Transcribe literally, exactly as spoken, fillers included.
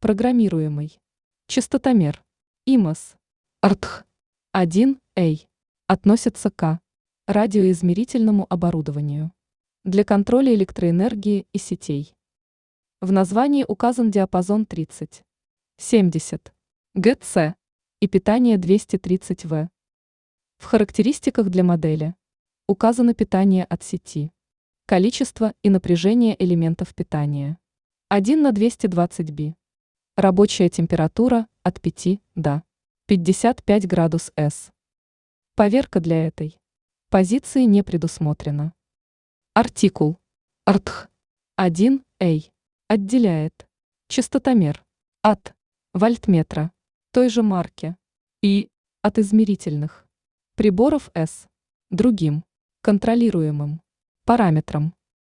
Программируемый. Частотомер. ИМОС. РТХ. один эй. Относится к радиоизмерительному оборудованию для контроля электроэнергии и сетей. В названии указан диапазон тридцать — семьдесят Гц и питание двести тридцать ватт. В характеристиках для модели указано питание от сети, количество и напряжение элементов питания один на двести двадцать би, рабочая температура от пяти до пятидесяти пяти градусов С. Поверка для этой позиции не предусмотрена. Артикул РТХ один эй отделяет частотомер от вольтметра той же марки и от измерительных приборов С другим контролируемым параметром.